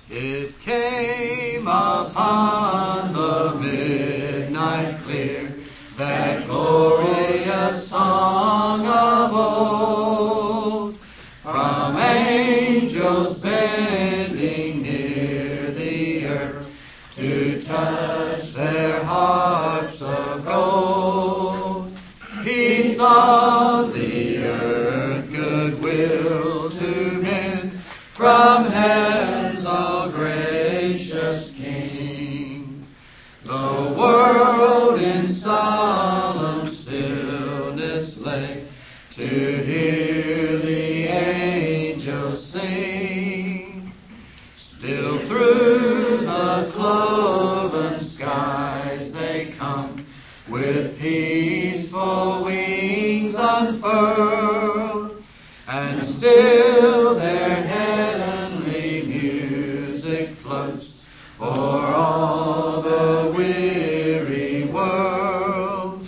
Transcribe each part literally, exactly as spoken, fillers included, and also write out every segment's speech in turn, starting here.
It came upon the midnight clear, that glorious song of old, from angels bending near the earth to touch their harps of gold. Peace on the earth, goodwill to men, from heaven's all gracious King. The world in solemn stillness lay, to hear the angels sing. Still through the cloven skies they come, with peaceful wings unfurled, and still their heavenly music floats o'er all the weary world.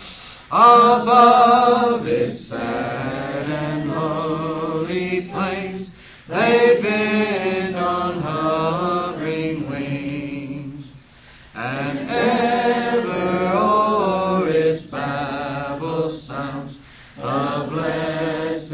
Above its sad and lowly plains, they bend on hovering wings, and ever o'er its babel sounds the blessed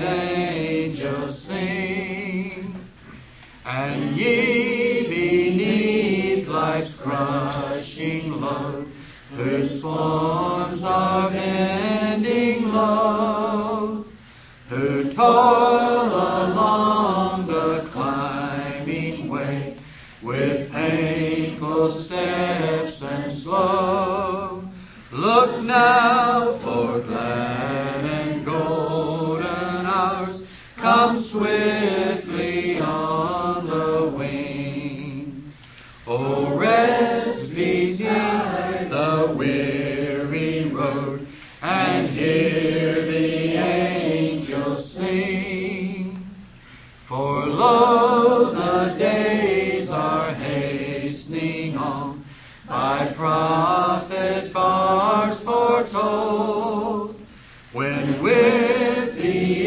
angels sing. And ye beneath life's crushing load, whose forms are bending low, who toil along the climbing way, with painful steps and slow, look now, for glad and golden hours come swiftly on the wing. O rest beside the weary road, and hear the angels sing. For lo, the days are hastening on, by prophet bards foretold, when with the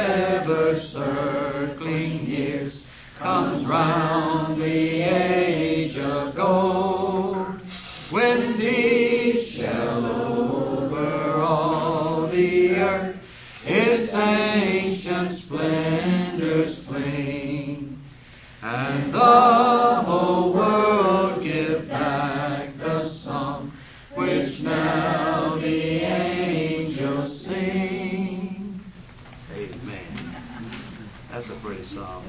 ever-circling years comes round the age of gold, when peace shall over all the earth its ancient splendors fling, and the whole world give back the song which now the angels sing. Amen. That's a pretty song.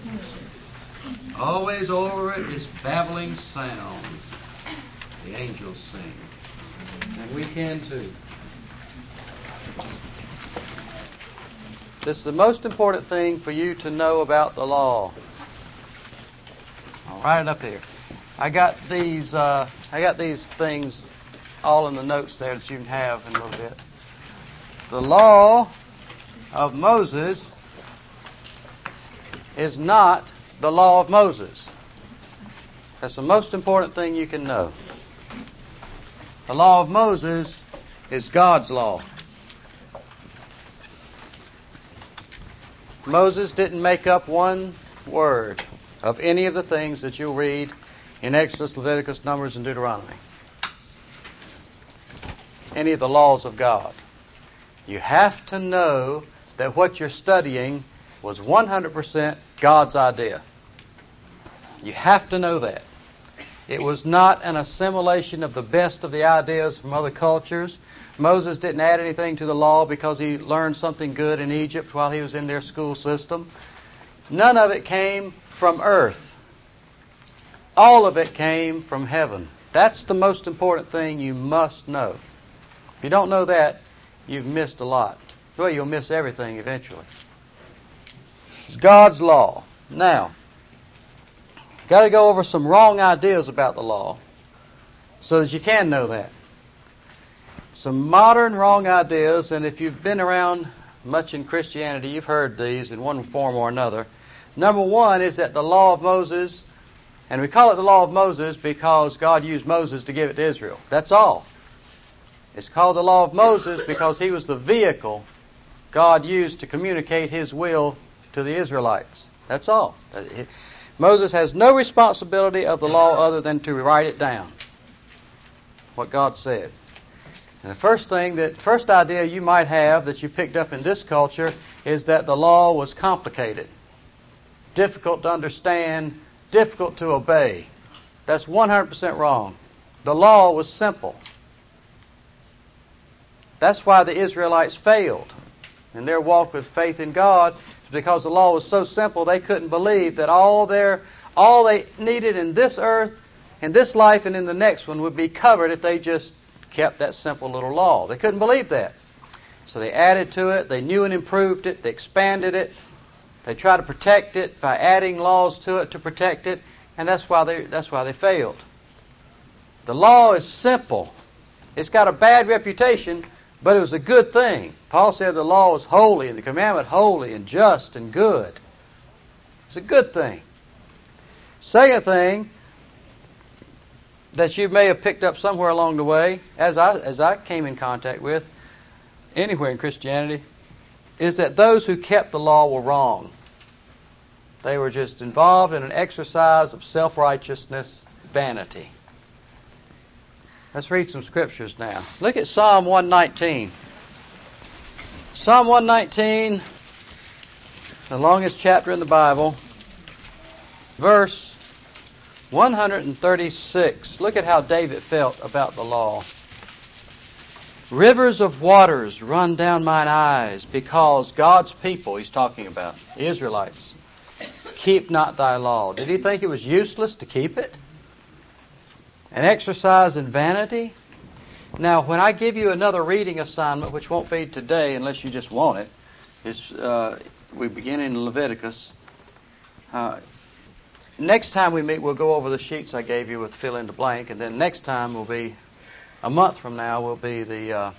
Always over it is babbling sound. The angels sing. And we can too. This is the most important thing for you to know about the law. I'll write it up here. I got these. Uh, I got these things all in the notes there that you can have in a little bit. The law of Moses is not the law of Moses. That's the most important thing you can know. The law of Moses is God's law. Moses didn't make up one word of any of the things that you'll read in Exodus, Leviticus, Numbers, and Deuteronomy. Any of the laws of God. You have to know that what you're studying was one hundred percent God's idea. You have to know that. It was not an assimilation of the best of the ideas from other cultures. Moses didn't add anything to the law because he learned something good in Egypt while he was in their school system. None of it came from earth. All of it came from heaven. That's the most important thing you must know. If you don't know that, you've missed a lot. Well, you'll miss everything eventually. It's God's law. Now, got to go over some wrong ideas about the law so that you can know that. Some modern wrong ideas, and if you've been around much in Christianity, you've heard these in one form or another. Number one is that the law of Moses, and we call it the law of Moses because God used Moses to give it to Israel. That's all. It's called the law of Moses because he was the vehicle God used to communicate his will to the Israelites. That's all. Moses has no responsibility of the law other than to write it down, what God said. And the first thing, that first idea you might have that you picked up in this culture is that the law was complicated, difficult to understand, difficult to obey. That's one hundred percent wrong. The law was simple. That's why the Israelites failed in their walk with faith in God, because the law was so simple they couldn't believe that all their all they needed in this earth, in this life, and in the next one would be covered if they just kept that simple little law. They couldn't believe that. So they added to it, they knew and improved it, they expanded it, they tried to protect it by adding laws to it to protect it, and that's why they that's why they failed. The law is simple. It's got a bad reputation, but it was a good thing. Paul said the law is holy and the commandment holy and just and good. It's a good thing. Second thing that you may have picked up somewhere along the way, as I as I came in contact with anywhere in Christianity, is that those who kept the law were wrong. They were just involved in an exercise of self-righteousness, vanity. Let's read some scriptures now. Look at Psalm one nineteen. Psalm one nineteen, the longest chapter in the Bible, verse one thirty-six. Look at how David felt about the law. Rivers of waters run down mine eyes, because God's people, he's talking about, the Israelites, keep not thy law. Did he think it was useless to keep it? An exercise in vanity? Now, when I give you another reading assignment, which won't be today unless you just want it, it's, uh, we begin in Leviticus. Uh, next time we meet, we'll go over the sheets I gave you with fill in the blank, and then next time will be, a month from now, will be the, uh,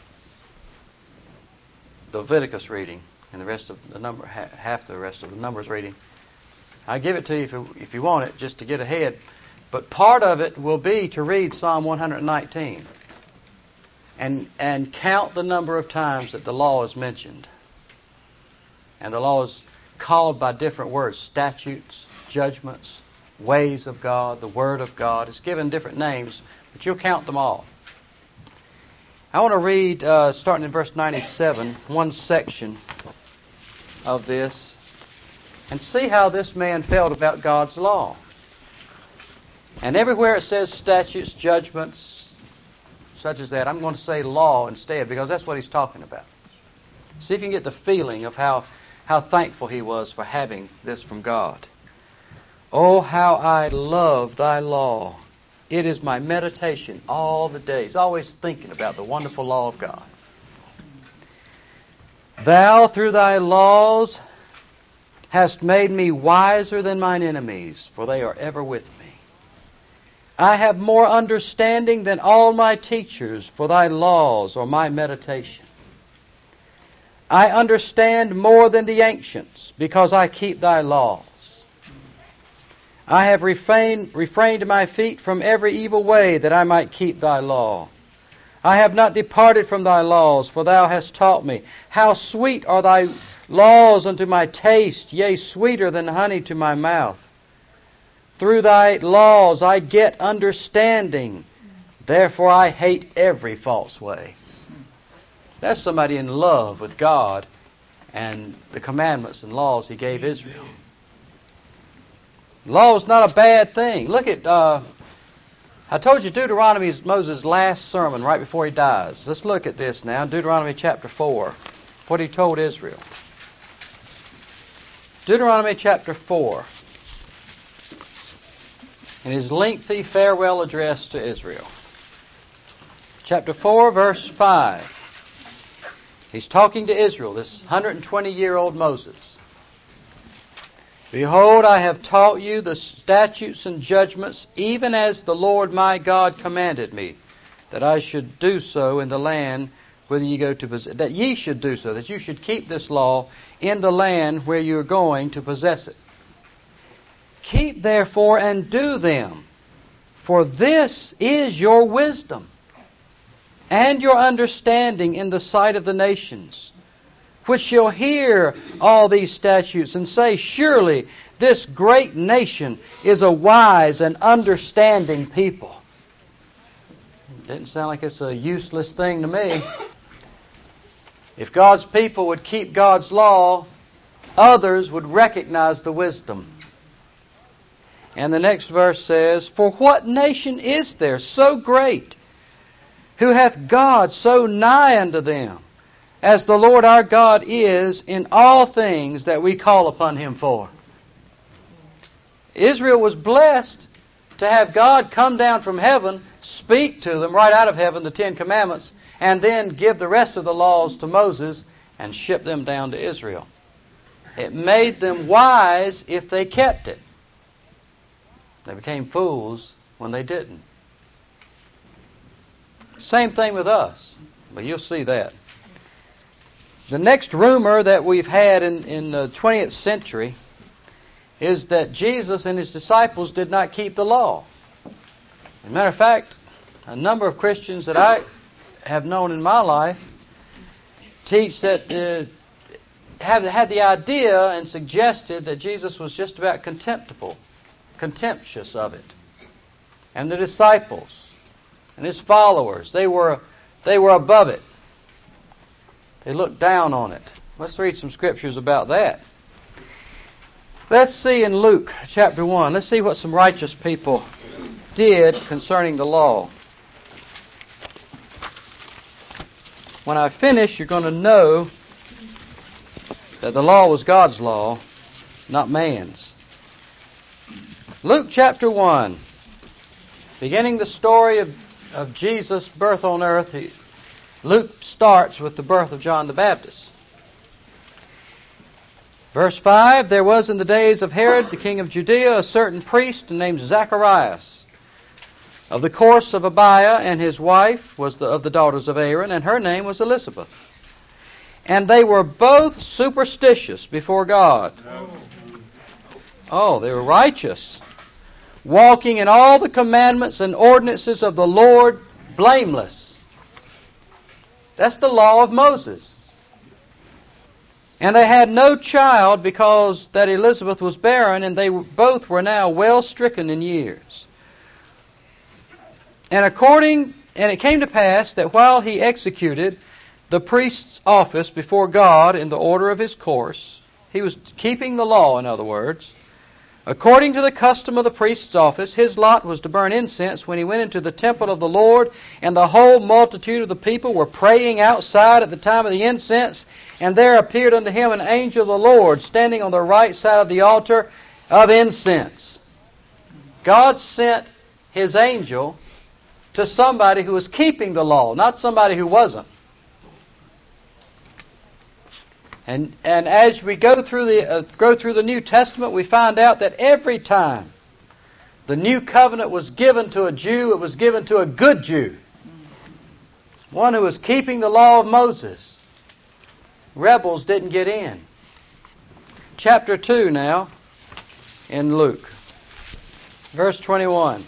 the Leviticus reading, and the rest of the number, half the rest of the Numbers reading. I give it to you if you, if you want it, just to get ahead. But part of it will be to read Psalm one nineteen and and count the number of times that the law is mentioned. And the law is called by different words: statutes, judgments, ways of God, the Word of God. It's given different names, but you'll count them all. I want to read, uh, starting in verse ninety-seven, one section of this, and see how this man felt about God's law. And everywhere it says statutes, judgments, such as that, I'm going to say law instead, because that's what he's talking about. See if you can get the feeling of how, how thankful he was for having this from God. Oh, how I love thy law. It is my meditation all the days, always thinking about the wonderful law of God. Thou through thy laws hast made me wiser than mine enemies, for they are ever with me. I have more understanding than all my teachers, for thy laws are my meditation. I understand more than the ancients, because I keep thy laws. I have refrained, refrained my feet from every evil way, that I might keep thy law. I have not departed from thy laws, for thou hast taught me. How sweet are thy laws unto my taste, yea, sweeter than honey to my mouth. Through thy laws I get understanding. Therefore I hate every false way. That's somebody in love with God and the commandments and laws he gave Israel. Law is not a bad thing. Look at, uh, I told you Deuteronomy is Moses' last sermon right before he dies. Let's look at this now. Deuteronomy chapter four. What he told Israel. Deuteronomy chapter four. In his lengthy farewell address to Israel. Chapter four, verse five. He's talking to Israel, this one hundred twenty-year-old Moses. Behold, I have taught you the statutes and judgments, even as the Lord my God commanded me, that I should do so in the land whither ye go to possess, that ye should do so, that you should keep this law in the land where you are going to possess it. Keep therefore and do them, for this is your wisdom and your understanding in the sight of the nations, which shall hear all these statutes and say, surely this great nation is a wise and understanding people. Didn't sound like it's a useless thing to me. If God's people would keep God's law, others would recognize the wisdom. And the next verse says, for what nation is there so great, who hath God so nigh unto them, as the Lord our God is in all things that we call upon Him for? Israel was blessed to have God come down from heaven, speak to them right out of heaven, the Ten Commandments, and then give the rest of the laws to Moses and ship them down to Israel. It made them wise if they kept it. They became fools when they didn't. Same thing with us, but you'll see that. The next rumor that we've had in, in the twentieth century is that Jesus and His disciples did not keep the law. As a matter of fact, a number of Christians that I have known in my life teach that, uh, have had the idea and suggested that Jesus was just about contemptible, contemptuous of it. And the disciples and His followers, they were, they were above it. They looked down on it. Let's read some scriptures about that. Let's see in Luke chapter one. Let's see what some righteous people did concerning the law. When I finish, you're going to know that the law was God's law, not man's. Luke chapter one. Beginning the story of, of Jesus' birth on earth, he, Luke starts with the birth of John the Baptist. Verse five, there was in the days of Herod, the king of Judea, a certain priest named Zacharias, of the course of Abiah, and his wife was the, of the daughters of Aaron, and her name was Elizabeth. And they were both superstitious before God. Oh, they were righteous, walking in all the commandments and ordinances of the Lord blameless. That's the law of Moses. And they had no child, because that Elizabeth was barren, and they both were now well stricken in years. And according, and it came to pass that while he executed the priest's office before God in the order of his course, he was keeping the law, in other words, according to the custom of the priest's office, his lot was to burn incense when he went into the temple of the Lord, and the whole multitude of the people were praying outside at the time of the incense, and there appeared unto him an angel of the Lord, standing on the right side of the altar of incense. God sent His angel to somebody who was keeping the law, not somebody who wasn't. And and as we go through the uh, go through the New Testament, we find out that every time the new covenant was given to a Jew, it was given to a good Jew, one who was keeping the law of Moses. Rebels didn't get in. Chapter two now in Luke, verse twenty-one.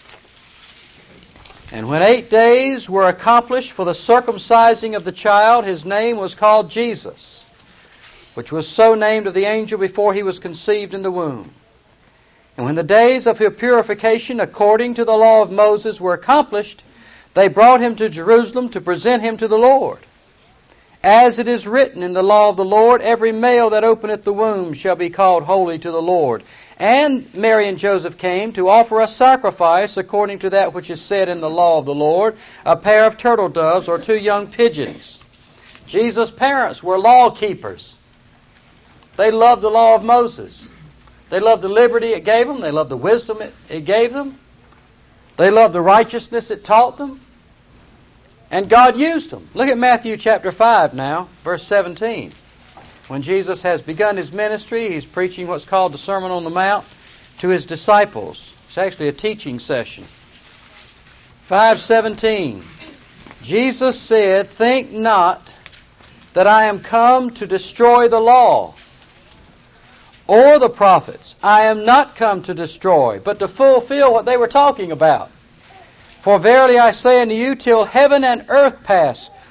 And when eight days were accomplished for the circumcising of the child, his name was called Jesus, which was so named of the angel before he was conceived in the womb. And when the days of his purification according to the law of Moses were accomplished, they brought him to Jerusalem to present him to the Lord. As it is written in the law of the Lord, every male that openeth the womb shall be called holy to the Lord. And Mary and Joseph came to offer a sacrifice according to that which is said in the law of the Lord, a pair of turtle doves or two young pigeons. Jesus' parents were law keepers. They loved the law of Moses. They loved the liberty it gave them. They loved the wisdom it, it gave them. They loved the righteousness it taught them. And God used them. Look at Matthew chapter five now, verse seventeen. When Jesus has begun His ministry, He's preaching what's called the Sermon on the Mount to His disciples. It's actually a teaching session. five seventeen. Jesus said, think not that I am come to destroy the law or the prophets. I am not come to destroy, but to fulfill what they were talking about. For verily I say unto you, till heaven and earth pass,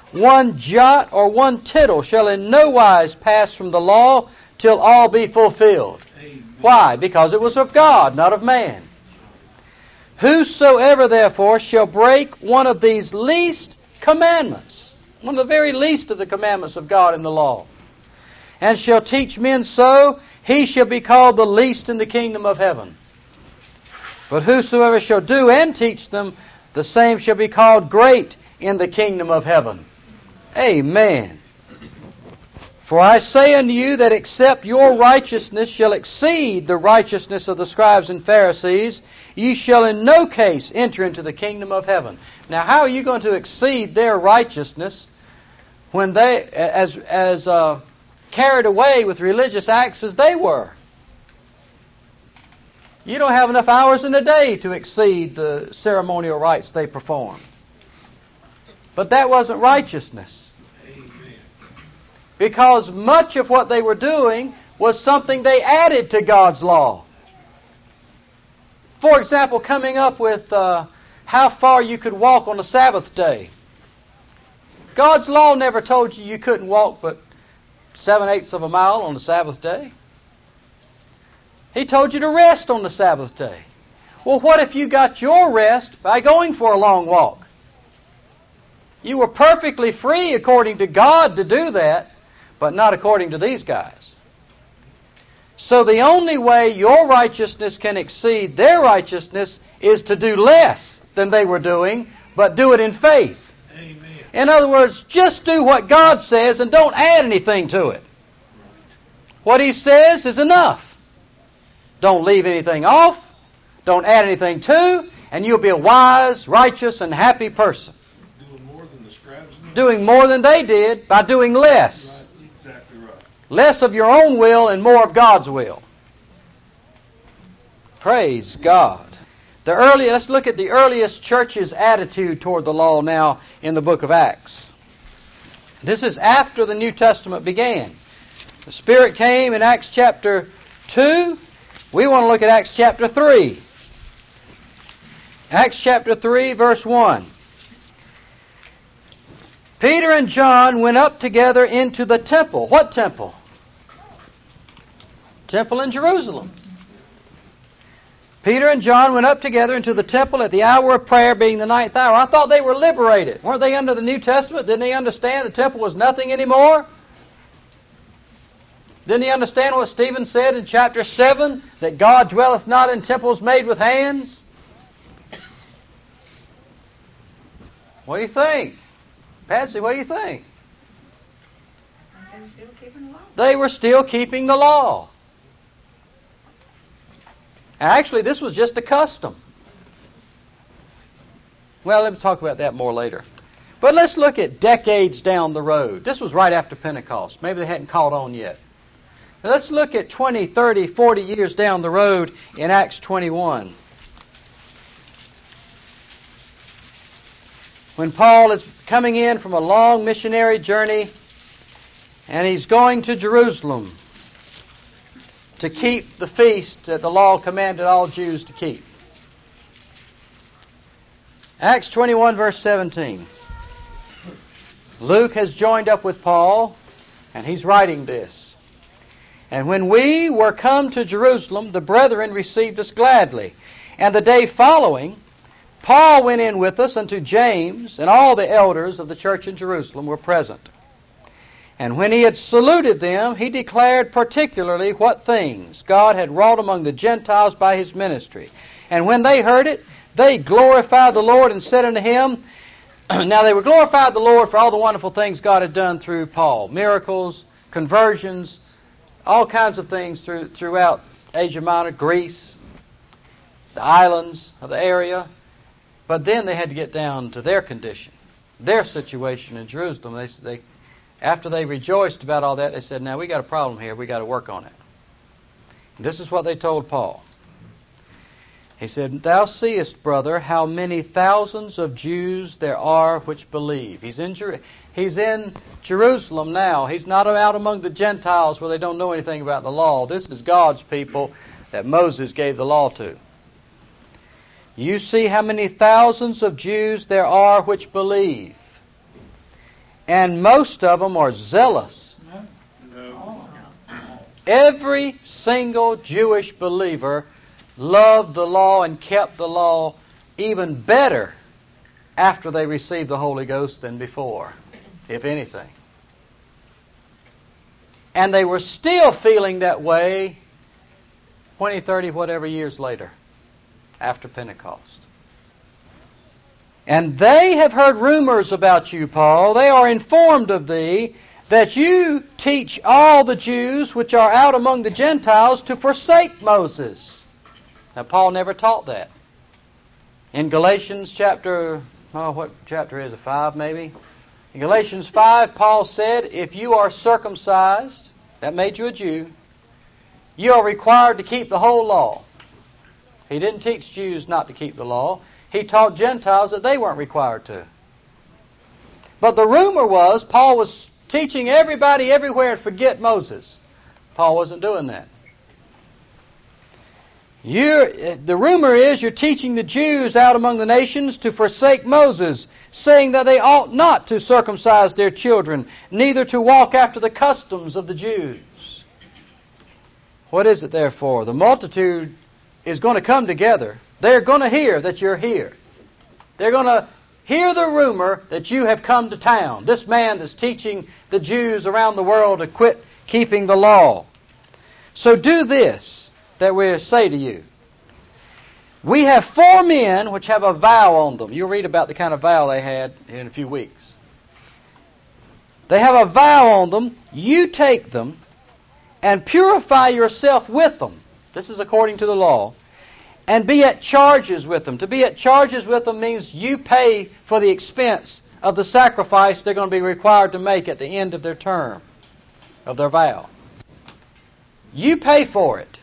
one jot or one tittle shall in no wise pass from the law till all be fulfilled. Amen. Why? Because it was of God, not of man. Whosoever therefore shall break one of these least commandments, one of the very least of the commandments of God in the law, and shall teach men so, he shall be called the least in the kingdom of heaven. But whosoever shall do and teach them, the same shall be called great in the kingdom of heaven. Amen. For I say unto you that except your righteousness shall exceed the righteousness of the scribes and Pharisees, ye shall in no case enter into the kingdom of heaven. Now, how are you going to exceed their righteousness when they, as as uh, carried away with religious acts as they were? You don't have enough hours in a day to exceed the ceremonial rites they perform. But that wasn't righteousness. Because much of what they were doing was something they added to God's law. For example, coming up with uh, how far you could walk on the Sabbath day. God's law never told you you couldn't walk but seven-eighths of a mile on the Sabbath day. He told you to rest on the Sabbath day. Well, what if you got your rest by going for a long walk? You were perfectly free according to God to do that, but not according to these guys. So the only way your righteousness can exceed their righteousness is to do less than they were doing, but do it in faith. Amen. In other words, just do what God says and don't add anything to it. What He says is enough. Don't leave anything off. Don't add anything to, and you'll be a wise, righteous, and happy person. Doing more than the scribes did. Doing more than they did by doing less. Right. Exactly right. Less of your own will and more of God's will. Praise God. The early, let's look at the earliest church's attitude toward the law now in the book of Acts. This is after the New Testament began. The Spirit came in Acts chapter two. We want to look at Acts chapter three. Acts chapter three, verse one. Peter and John went up together into the temple. What temple? Temple in Jerusalem. Peter and John went up together into the temple at the hour of prayer, being the ninth hour. I thought they were liberated. Weren't they under the New Testament? Didn't they understand the temple was nothing anymore? Didn't he understand what Stephen said in chapter seven? That God dwelleth not in temples made with hands? What do you think? Patsy, what do you think? They were still keeping the law. They were still keeping the law. Actually, this was just a custom. Well, let me talk about that more later. But let's look at decades down the road. This was right after Pentecost. Maybe they hadn't caught on yet. Now let's look at twenty, thirty, forty years down the road in Acts twenty-one. When Paul is coming in from a long missionary journey, and he's going to Jerusalem to keep the feast that the law commanded all Jews to keep. Acts twenty-one, verse seventeen. Luke has joined up with Paul, and he's writing this. And when we were come to Jerusalem, the brethren received us gladly. And the day following, Paul went in with us unto James, and all the elders of the church in Jerusalem were present. And when he had saluted them, he declared particularly what things God had wrought among the Gentiles by his ministry. And when they heard it, they glorified the Lord and said unto him, now they were glorified the Lord for all the wonderful things God had done through Paul. Miracles, conversions, all kinds of things through, throughout Asia Minor, Greece, the islands of the area. But then they had to get down to their condition, their situation in Jerusalem. They, they, after they rejoiced about all that, they said, now we got a problem here. We got to work on it. This is what they told Paul. He said, thou seest, brother, how many thousands of Jews there are which believe. He's in, Jer- he's in Jerusalem now. He's not out among the Gentiles where they don't know anything about the law. This is God's people that Moses gave the law to. You see how many thousands of Jews there are which believe. And most of them are zealous. No. Every single Jewish believer loved the law and kept the law even better after they received the Holy Ghost than before, if anything. And they were still feeling that way twenty, thirty, whatever years later, after Pentecost. And they have heard rumors about you, Paul. They are informed of thee, that you teach all the Jews which are out among the Gentiles to forsake Moses. Now, Paul never taught that. In Galatians chapter, oh, what chapter is it, five maybe? In Galatians five, Paul said, if you are circumcised, that made you a Jew, you are required to keep the whole law. He didn't teach Jews not to keep the law. He taught Gentiles that they weren't required to. But the rumor was Paul was teaching everybody everywhere to forget Moses. Paul wasn't doing that. You're, the rumor is you're teaching the Jews out among the nations to forsake Moses, saying that they ought not to circumcise their children, neither to walk after the customs of the Jews. What is it therefore? The multitude is going to come together. They're going to hear that you're here. They're going to hear the rumor that you have come to town. This man that's teaching the Jews around the world to quit keeping the law. So do this that we say to you. We have four men which have a vow on them. You'll read about the kind of vow they had in a few weeks. They have a vow on them. You take them and purify yourself with them. This is according to the law. And be at charges with them. To be at charges with them means you pay for the expense of the sacrifice they're going to be required to make at the end of their term, of their vow. You pay for it.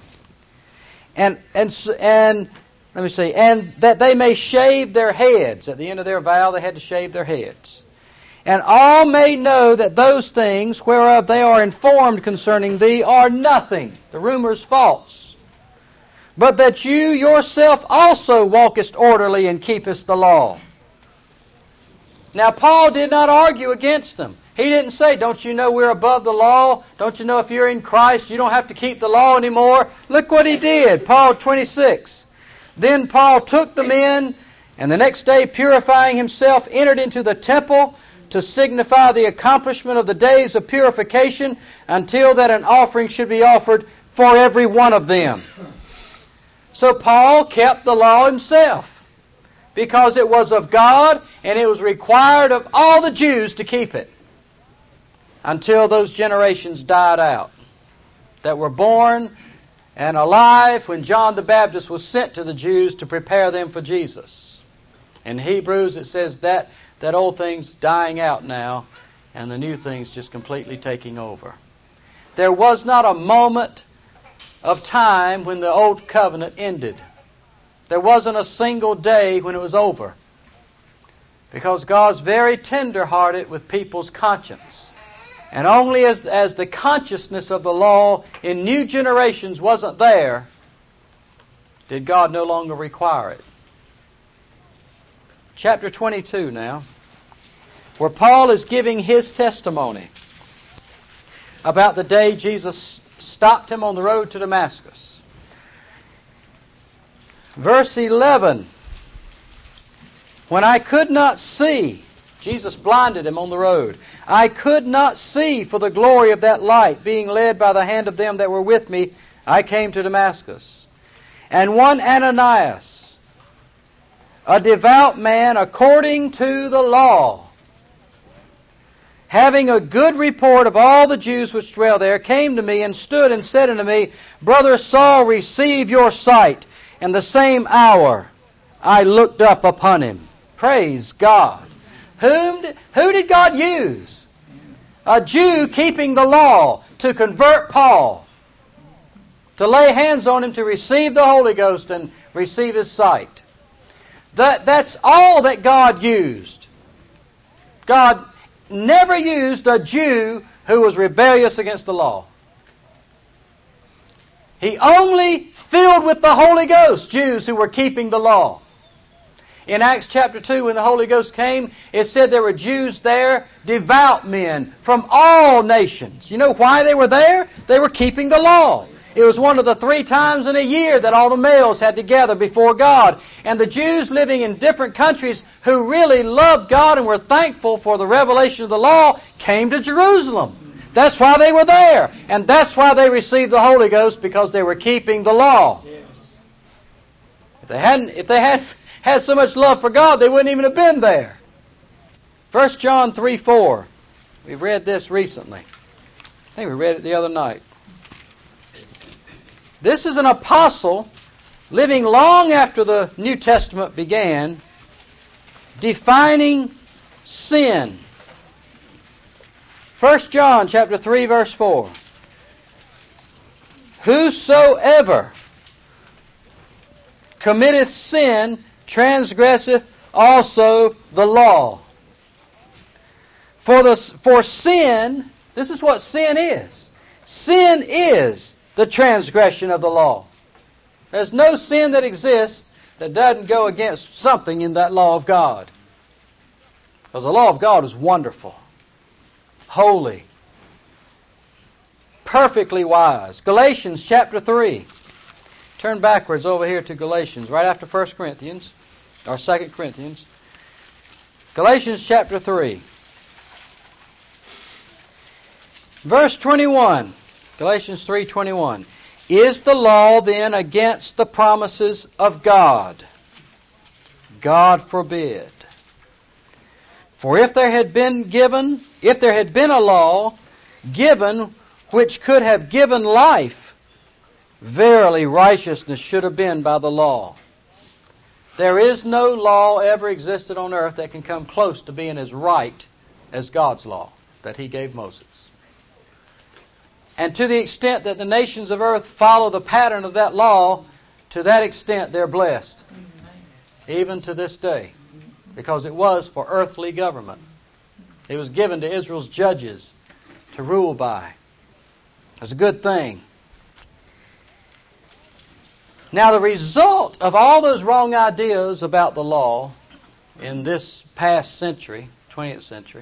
And and and let me see, and that they may shave their heads. At the end of their vow, they had to shave their heads. And all may know that those things whereof they are informed concerning thee are nothing. The rumor is false. But that you yourself also walkest orderly and keepest the law. Now, Paul did not argue against them. He didn't say, don't you know we're above the law? Don't you know if you're in Christ, you don't have to keep the law anymore? Look what he did. Paul twenty-six. Then Paul took the men, and the next day, purifying himself, entered into the temple to signify the accomplishment of the days of purification, until that an offering should be offered for every one of them. So Paul kept the law himself, because it was of God, and it was required of all the Jews to keep it, until those generations died out that were born and alive when John the Baptist was sent to the Jews to prepare them for Jesus. In Hebrews it says that that old thing's dying out now, and the new thing's just completely taking over. There was not a moment of time when the old covenant ended. There wasn't a single day when it was over, because God's very tender-hearted with people's conscience. And only as, as the consciousness of the law in new generations wasn't there, did God no longer require it. Chapter twenty-two now, where Paul is giving his testimony about the day Jesus stopped him on the road to Damascus. Verse eleven. When I could not see, Jesus blinded him on the road. I could not see for the glory of that light, being led by the hand of them that were with me, I came to Damascus. And one Ananias, a devout man according to the law, having a good report of all the Jews which dwell there, came to me and stood and said unto me, Brother Saul, receive your sight. And the same hour I looked up upon him. Praise God. Whom, who did God use? A Jew keeping the law to convert Paul, to lay hands on him to receive the Holy Ghost and receive his sight. That, that's all that God used. God never used a Jew who was rebellious against the law. He only filled with the Holy Ghost Jews who were keeping the law. In Acts chapter two, when the Holy Ghost came, it said there were Jews there, devout men from all nations. You know why they were there? They were keeping the law. It was one of the three times in a year that all the males had to gather before God. And the Jews living in different countries who really loved God and were thankful for the revelation of the law came to Jerusalem. That's why they were there. And that's why they received the Holy Ghost, because they were keeping the law. If they hadn't, if they had had so much love for God, they wouldn't even have been there. First John three four. We've read this recently. I think we read it the other night. This is an apostle living long after the New Testament began, defining sin. First John chapter three verse four. Whosoever committeth sin transgresseth also the law. For the for sin, this is what sin is. Sin is the transgression of the law. There's no sin that exists that doesn't go against something in that law of God. Because the law of God is wonderful, holy, perfectly wise. Galatians chapter three. Turn backwards over here to Galatians, right after First Corinthians, or Second Corinthians. Galatians chapter three. Verse twenty-one. Galatians three twenty-one. Is the law then against the promises of God? God forbid. For if there had been given, if there had been a law given which could have given life, verily righteousness should have been by the law. There is no law ever existed on earth that can come close to being as right as God's law that He gave Moses. And to the extent that the nations of earth follow the pattern of that law, to that extent they're blessed. Even to this day. Because it was for earthly government. It was given to Israel's judges to rule by. It's a good thing. Now the result of all those wrong ideas about the law in this past century, twentieth century,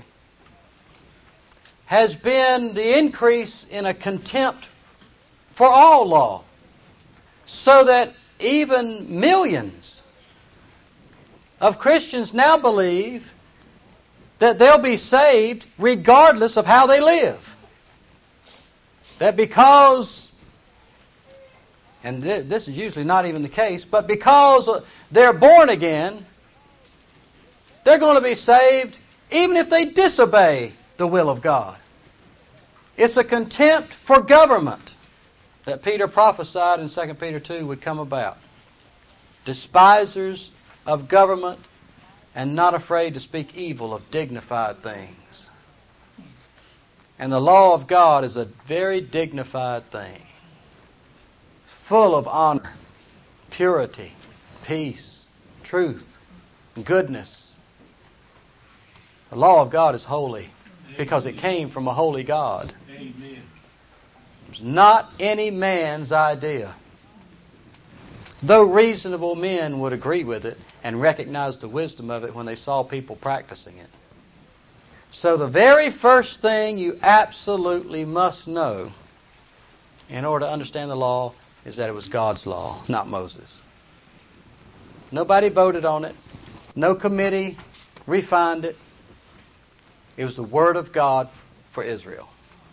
has been the increase in a contempt for all law, so that even millions of Christians now believe that they'll be saved regardless of how they live. That because, and th- this is usually not even the case, but because they're born again, they're going to be saved even if they disobey the will of God. It's a contempt for government that Peter prophesied in Second Peter two would come about. Despisers of government and not afraid to speak evil of dignified things. And the law of God is a very dignified thing, full of honor, purity, peace, truth, goodness. The law of God is holy because it came from a holy God. Amen. It's not any man's idea. Though reasonable men would agree with it and recognize the wisdom of it when they saw people practicing it. So the very first thing you absolutely must know in order to understand the law is that it was God's law, not Moses. Nobody voted on it. No committee refined it. It was the Word of God for Israel.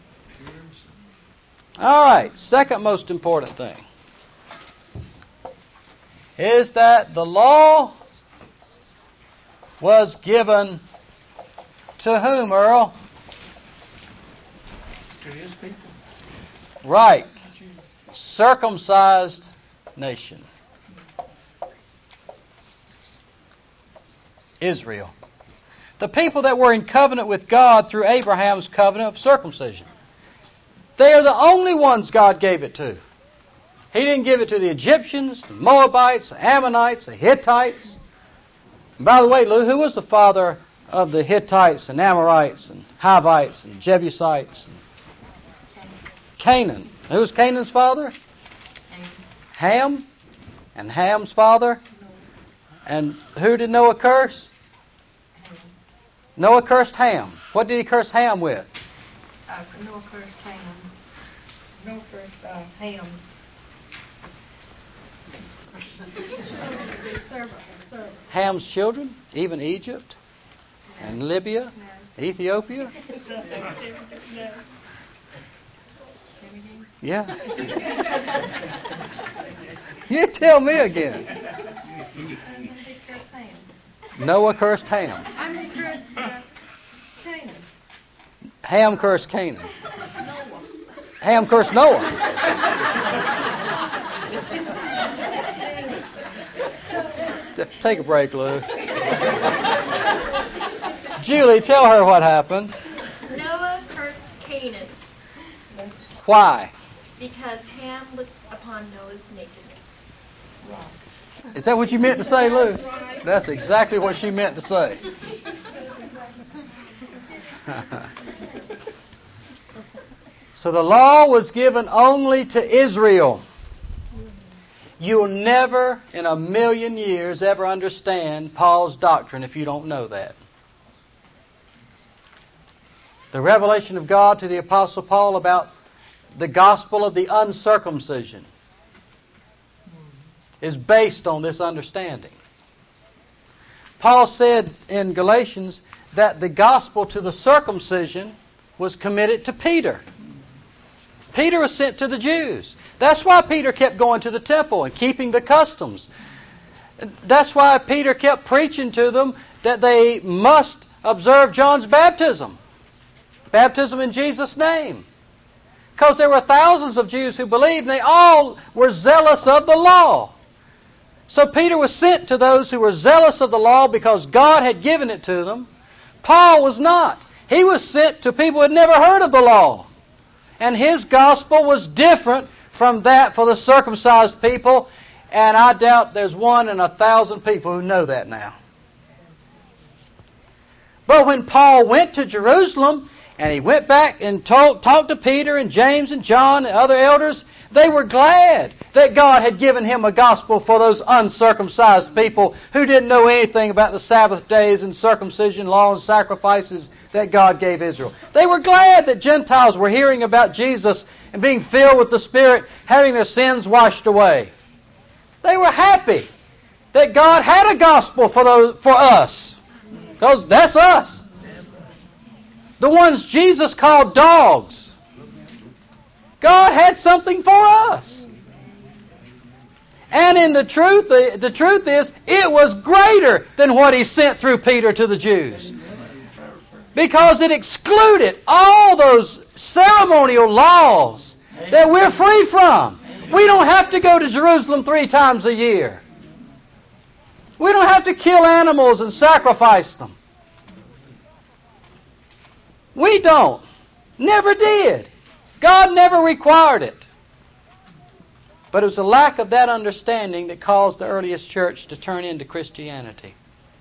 All right, second most important thing is that the law was given to whom, Earl? To His people. Right. Circumcised nation. Israel. The people that were in covenant with God through Abraham's covenant of circumcision. They are the only ones God gave it to. He didn't give it to the Egyptians, the Moabites, the Ammonites, the Hittites. And by the way, Lou, who was the father of the Hittites and Amorites and Hivites and Jebusites? Canaan. Who was Canaan's father? Ham. And Ham's father? And who did Noah curse? Noah cursed Ham. What did he curse Ham with? Uh, Noah cursed Ham. Noah cursed uh, Ham's. Ham's children, even Egypt and Libya, Ethiopia. Yeah. You tell me again. Noah cursed Ham. I'm the cursed uh, Canaan. Ham cursed Canaan. Ham cursed Noah. T- Take a break, Lou. Julie, tell her what happened. Noah cursed Canaan Why? because Ham looked upon Noah's nakedness. Is that what you meant to say, Lou? That's exactly what she meant to say. So the law was given only to Israel. You'll never in a million years ever understand Paul's doctrine if you don't know that. The revelation of God to the Apostle Paul about the gospel of the uncircumcision is based on this understanding. Paul said in Galatians that the gospel to the circumcision was committed to Peter. Peter was sent to the Jews. That's why Peter kept going to the temple and keeping the customs. That's why Peter kept preaching to them that they must observe John's baptism. Baptism in Jesus' name. Because there were thousands of Jews who believed, and they all were zealous of the law. So Peter was sent to those who were zealous of the law because God had given it to them. Paul was not. He was sent to people who had never heard of the law. And his gospel was different from that for the circumcised people. And I doubt there's one in a thousand people who know that now. But when Paul went to Jerusalem, and he went back and told, talked to Peter and James and John and other elders, they were glad that God had given him a gospel for those uncircumcised people who didn't know anything about the Sabbath days and circumcision laws and sacrifices that God gave Israel. They were glad that Gentiles were hearing about Jesus and being filled with the Spirit, having their sins washed away. They were happy that God had a gospel for those, for us, because that's us. The ones Jesus called dogs. God had something for us. And in the truth, the, the truth is, it was greater than what He sent through Peter to the Jews. Because it excluded all those ceremonial laws that we're free from. We don't have to go to Jerusalem three times a year. We don't have to kill animals and sacrifice them. We don't. Never did. God never required it. But it was a lack of that understanding that caused the earliest church to turn into Christianity.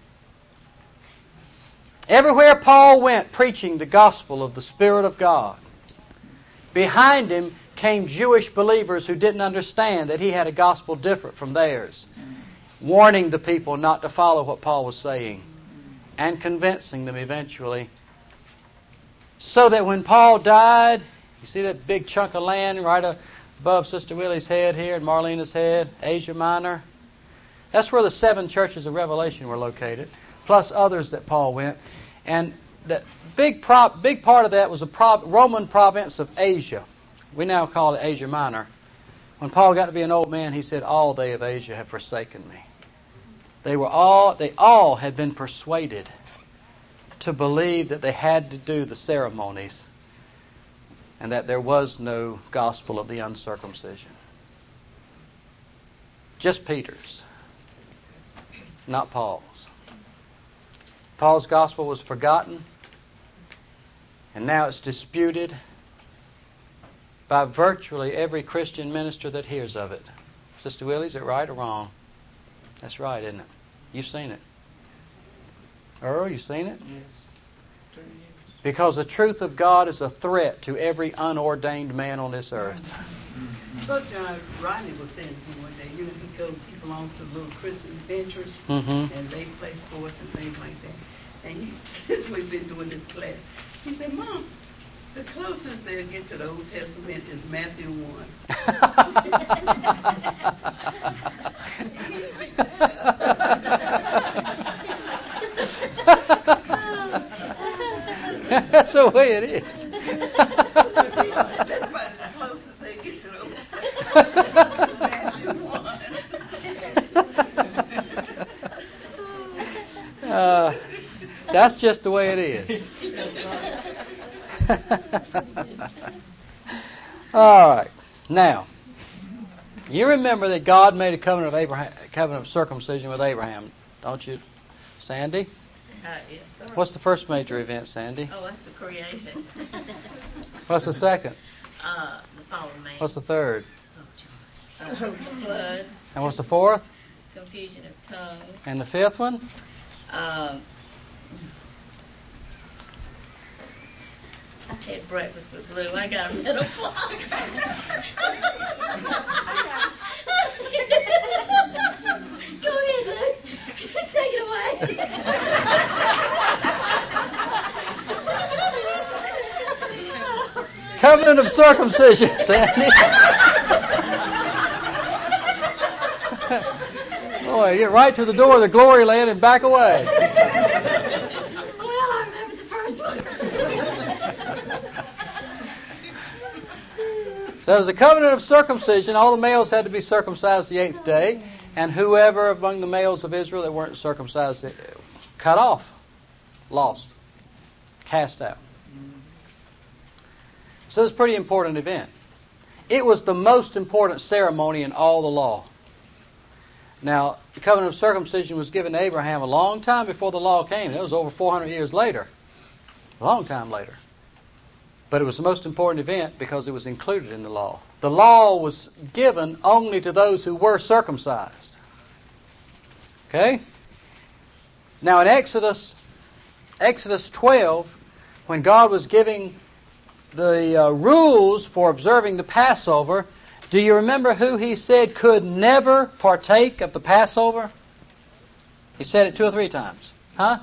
Everywhere Paul went preaching the gospel of the Spirit of God, behind him came Jewish believers who didn't understand that he had a gospel different from theirs, warning the people not to follow what Paul was saying, and convincing them eventually. So that when Paul died, you see that big chunk of land right above Sister Willie's head here and Marlena's head, Asia Minor? That's where the seven churches of Revelation were located, plus others that Paul went. And the big, prop, big part of that was the pro- Roman province of Asia. We now call it Asia Minor. When Paul got to be an old man, he said, "All they of Asia have forsaken me." They were all, they all had been persuaded to believe that they had to do the ceremonies and that there was no gospel of the uncircumcision. Just Peter's, not Paul's. Paul's gospel was forgotten, and now it's disputed by virtually every Christian minister that hears of it. Sister Willie, is it right or wrong? That's right, isn't it? You've seen it. Earl, you seen it? Yes. Because the truth of God is a threat to every unordained man on this earth. Brother John Rodney was saying to me one day, you know, he goes, he belongs to little Christian ventures, Mm-hmm. and they play sports and things like that. And he, since we've been doing this class, he said, Mom, the closest they'll get to the Old Testament is Matthew one. That's the way it is. That's about the closest they get to the Old Testament. Matthew one. uh, that's just the way it is. All right. Now, you remember that God made a covenant of Abraham, covenant of circumcision with Abraham, don't you, Sandy? Uh, yes, sir. What's the first major event, Sandy? Oh, that's the creation. What's the second? uh, the fall of man. What's the third? Uh, the flood, And what's the fourth? confusion of tongues. And the fifth one? Um, I had breakfast with Blue. I got a middle block. Go ahead, Blue. Take it away. Covenant of circumcision, Sandy. Boy, get right to the door of the glory land and back away. Well, I remember the first one. So there's a covenant of circumcision. All the males had to be circumcised the eighth day, and whoever among the males of Israel that weren't circumcised, cut off, lost, cast out. So it's a pretty important event. It was the most important ceremony in all the law. Now, the covenant of circumcision was given to Abraham a long time before the law came. That was over four hundred years later. A long time later. But it was the most important event because it was included in the law. The law was given only to those who were circumcised. Okay? Now in Exodus, Exodus twelve, when God was giving the uh, rules for observing the Passover, do you remember who he said could never partake of the Passover? He said it two or three times. Huh?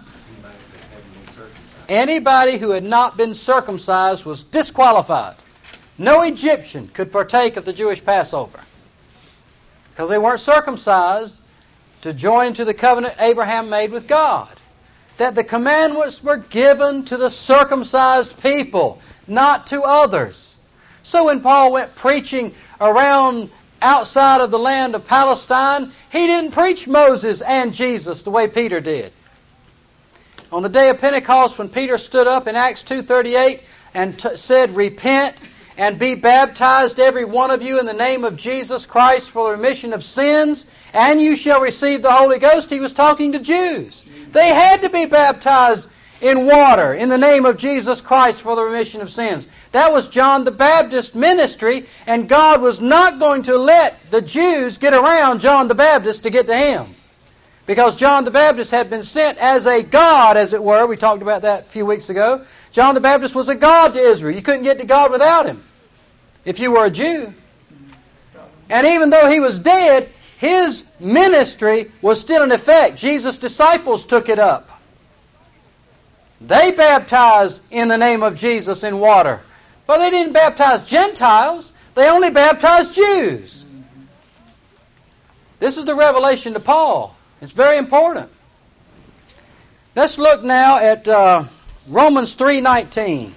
Anybody who had not been circumcised was disqualified. No Egyptian could partake of the Jewish Passover because they weren't circumcised to join into the covenant Abraham made with God. That the commandments were given to the circumcised people, not to others. So when Paul went preaching around outside of the land of Palestine, he didn't preach Moses and Jesus the way Peter did. On the day of Pentecost, when Peter stood up in Acts two thirty-eight and t- said, "Repent and be baptized, every one of you, in the name of Jesus Christ for the remission of sins, and you shall receive the Holy Ghost," he was talking to Jews. They had to be baptized in water in the name of Jesus Christ for the remission of sins. That was John the Baptist's ministry, and God was not going to let the Jews get around John the Baptist to get to him. Because John the Baptist had been sent as a God, as it were. We talked about that a few weeks ago. John the Baptist was a God to Israel. You couldn't get to God without him if you were a Jew. And even though he was dead, his ministry was still in effect. Jesus' disciples took it up. They baptized in the name of Jesus in water. But they didn't baptize Gentiles. They only baptized Jews. This is the revelation to Paul. It's very important. Let's look now at uh, Romans three nineteen.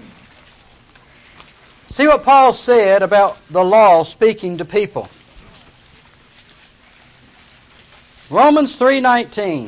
See what Paul said about the law speaking to people. Romans three nineteen.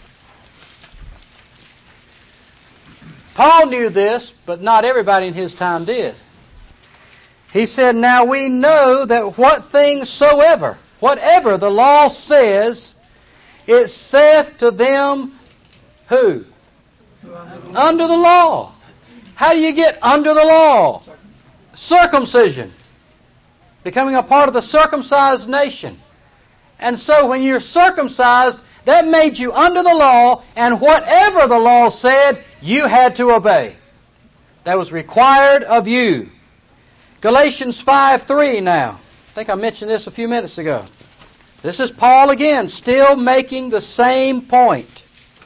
Paul knew this, but not everybody in his time did. He said, "Now we know that what things soever, whatever the law says, it saith to them," who? Under the law. How do you get under the law? Circumcision. Becoming a part of the circumcised nation. And so when you're circumcised, that made you under the law, and whatever the law said, you had to obey. That was required of you. Galatians five three now. think I mentioned this a few minutes ago. This is Paul again, still making the same point.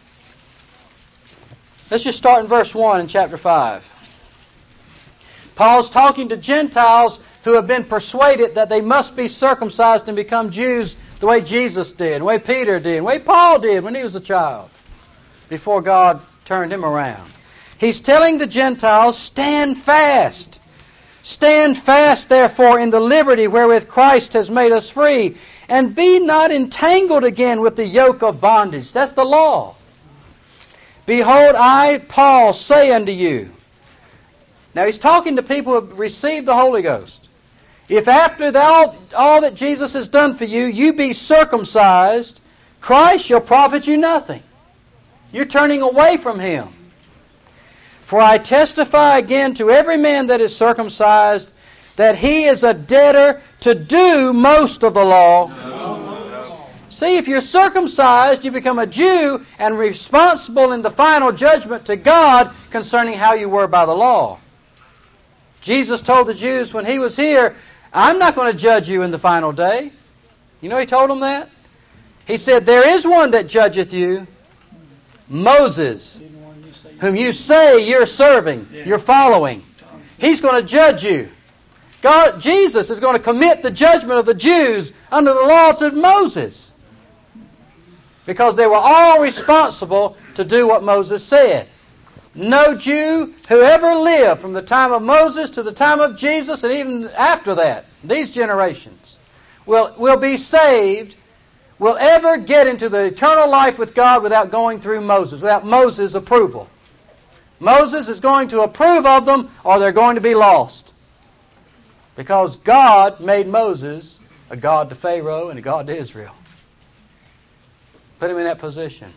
Let's just start in verse one in chapter five. Paul's talking to Gentiles who have been persuaded that they must be circumcised and become Jews the way Jesus did, the way Peter did, the way Paul did when he was a child, before God turned him around. He's telling the Gentiles, stand fast. Stand fast, therefore, in the liberty wherewith Christ has made us free, and be not entangled again with the yoke of bondage. That's the law. Behold, I, Paul, say unto you. Now he's talking to people who have received the Holy Ghost. If after the, all, all that Jesus has done for you, you be circumcised, Christ shall profit you nothing. You're turning away from Him. For I testify again to every man that is circumcised, that he is a debtor to do most of the law. No. See, if you're circumcised, you become a Jew and responsible in the final judgment to God concerning how you were by the law. Jesus told the Jews when He was here, I'm not going to judge you in the final day. You know He told them that? He said, there is one that judgeth you, Moses, whom you say you're serving, you're following. He's going to judge you. God, Jesus is going to commit the judgment of the Jews under the law to Moses. Because they were all responsible to do what Moses said. No Jew who ever lived from the time of Moses to the time of Jesus and even after that, these generations, will, will be saved, will ever get into the eternal life with God without going through Moses, without Moses' approval. Moses is going to approve of them or they're going to be lost. Because God made Moses a God to Pharaoh and a God to Israel. Put him in that position.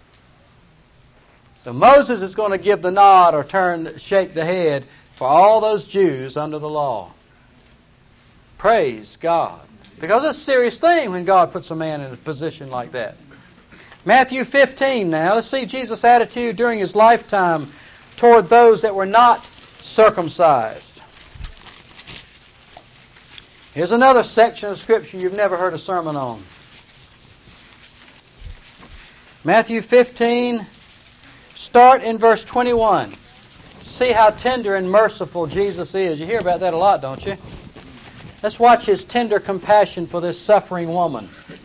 So Moses is going to give the nod or turn, shake the head for all those Jews under the law. Praise God. Because it's a serious thing when God puts a man in a position like that. Matthew fifteen now. Let's see Jesus' attitude during His lifetime toward those that were not circumcised. Here's another section of Scripture you've never heard a sermon on. Matthew fifteen, start in verse twenty-one. See how tender and merciful Jesus is. You hear about that a lot, don't you? Let's watch His tender compassion for this suffering woman.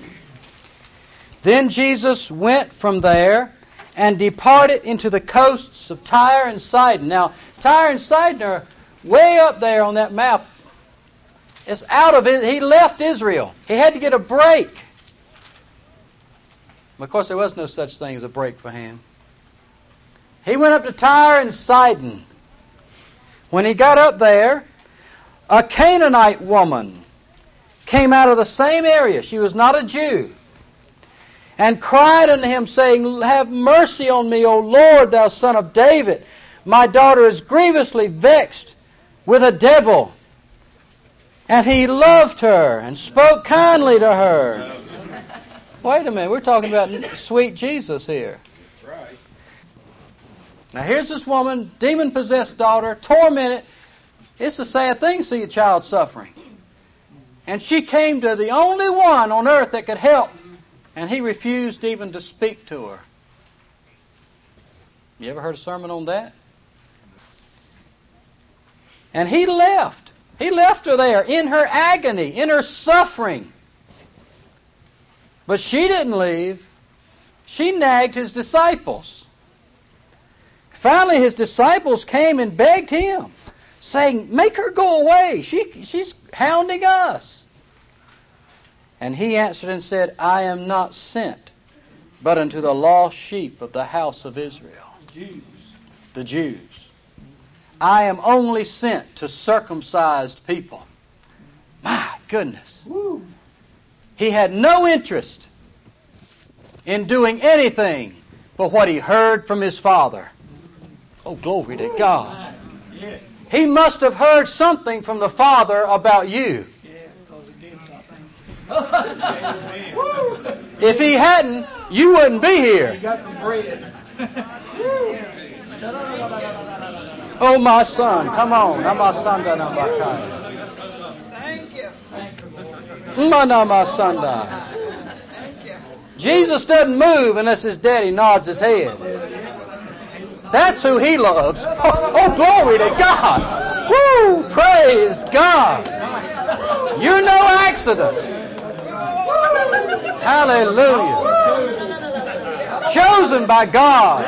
Then Jesus went from there and departed into the coasts of Tyre and Sidon. Now, Tyre and Sidon are way up there on that map. It's out of it. He left Israel. He had to get a break. Of course, there was no such thing as a break for him. He went up to Tyre and Sidon. When he got up there, a Canaanite woman came out of the same area. She was not a Jew. And cried unto him, saying, have mercy on me, O Lord, thou son of David. My daughter is grievously vexed with a devil. And he loved her and spoke kindly to her. Wait a minute, we're talking about sweet Jesus here. That's right. Now here's this woman, demon-possessed daughter, tormented. It's a sad thing to see a child suffering. And she came to the only one on earth that could help. And he refused even to speak to her. You ever heard a sermon on that? And he left. He left her there in her agony, in her suffering. But she didn't leave. She nagged his disciples. Finally, his disciples came and begged him, saying, make her go away. She, she's hounding us. And he answered and said, I am not sent, but unto the lost sheep of the house of Israel. Jews. The Jews. I am only sent to circumcised people. My goodness. Woo. He had no interest in doing anything but what he heard from his Father. Oh, glory to God. Yeah. He must have heard something from the Father about you. If he hadn't, you wouldn't be here. You got some bread. Oh, my son, come on. I'm my son. Thank you. Manamasanda. Jesus doesn't move unless his daddy nods his head. That's who he loves. Oh, glory to God. Woo! Praise God. You're no accident. Hallelujah. Chosen by God.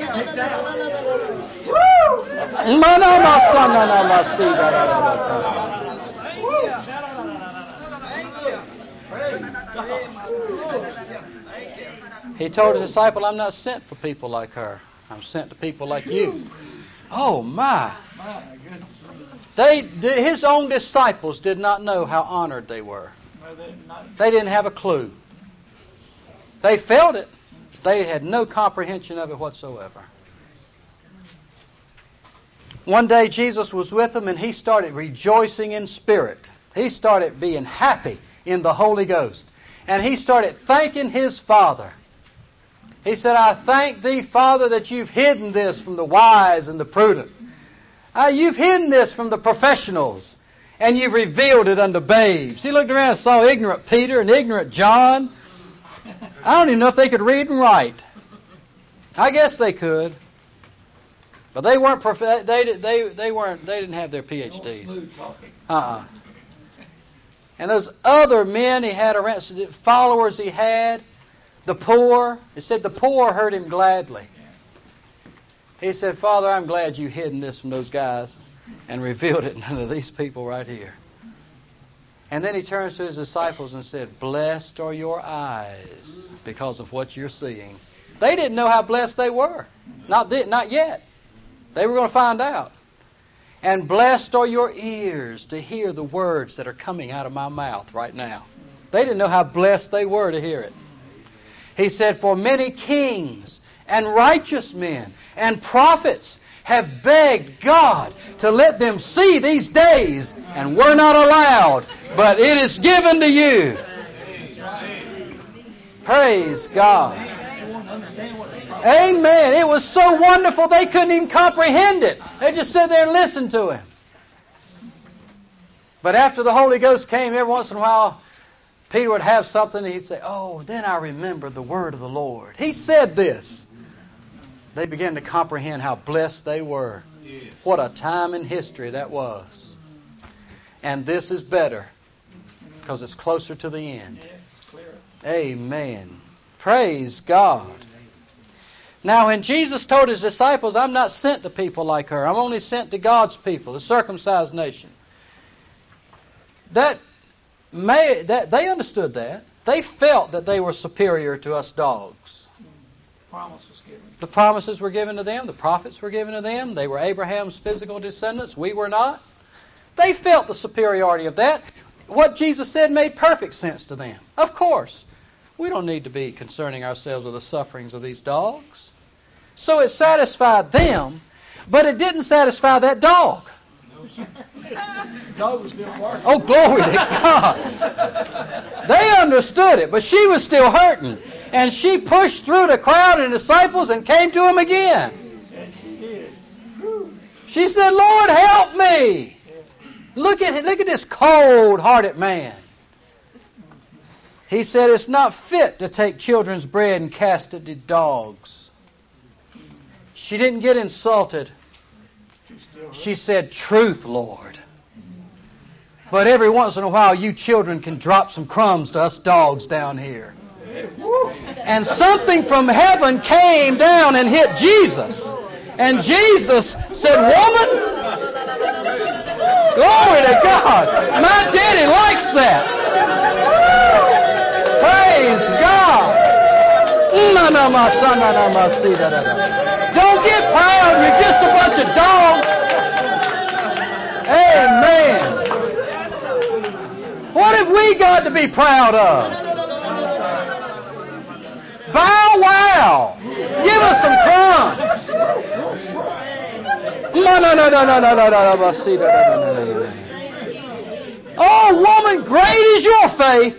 He told his disciple, I'm not sent for people like her. I'm sent to people like you. Oh, my. They, his own disciples did not know how honored they were. They didn't have a clue. They felt it. They had no comprehension of it whatsoever. One day Jesus was with them and he started rejoicing in spirit. He started being happy in the Holy Ghost. And he started thanking his Father. He said, I thank thee, Father, that you've hidden this from the wise and the prudent. Uh, you've hidden this from the professionals, and you've revealed it unto babes. He looked around and saw ignorant Peter and ignorant John. I don't even know if they could read and write. I guess they could, but they weren't. Prof- they they they weren't. They didn't have their P H Ds. Uh-uh. And those other men he had around, followers he had, the poor. It said the poor heard him gladly. He said, Father, I'm glad you hidden this from those guys and revealed it unto these people right here. And then he turns to his disciples and said, blessed are your eyes because of what you're seeing. They didn't know how blessed they were. Not, th- not yet. They were going to find out. And blessed are your ears to hear the words that are coming out of my mouth right now. They didn't know how blessed they were to hear it. He said, for many kings and righteous men and prophets have begged God to let them see these days, and were not allowed, but it is given to you. Praise God. Amen. It was so wonderful they couldn't even comprehend it. They just sat there and listened to him. But after the Holy Ghost came, every once in a while, Peter would have something and he'd say, oh, then I remember the word of the Lord. He said this. They began to comprehend how blessed they were. Yes. What a time in history that was. And this is better because it's closer to the end. Yes, amen. Praise God. Now, when Jesus told his disciples, I'm not sent to people like her. I'm only sent to God's people, the circumcised nation. That may, that they understood that. They felt that they were superior to us dogs. Promise was given. The promises were given to them. The prophets were given to them. They were Abraham's physical descendants. We were not. They felt the superiority of that. What Jesus said made perfect sense to them. Of course, we don't need to be concerning ourselves with the sufferings of these dogs. So it satisfied them, but it didn't satisfy that dog. Dog was still barking. Oh, glory to God. They understood it, but she was still hurting. And she pushed through the crowd and disciples and came to him again. And she did. She said, Lord, help me. Look at look at this cold-hearted man. He said, it's not fit to take children's bread and cast it to dogs. She didn't get insulted. She said, truth, Lord. But every once in a while, you children can drop some crumbs to us dogs down here. And something from heaven came down and hit Jesus. And Jesus said, woman, glory to God. My daddy likes that. Praise God. Don't get proud. You're just a bunch of dogs. Amen. What have we got to be proud of? Bow wow. Give us some crumbs. No, no, no, no, no, no, no, no, no. Oh, woman, great is your faith.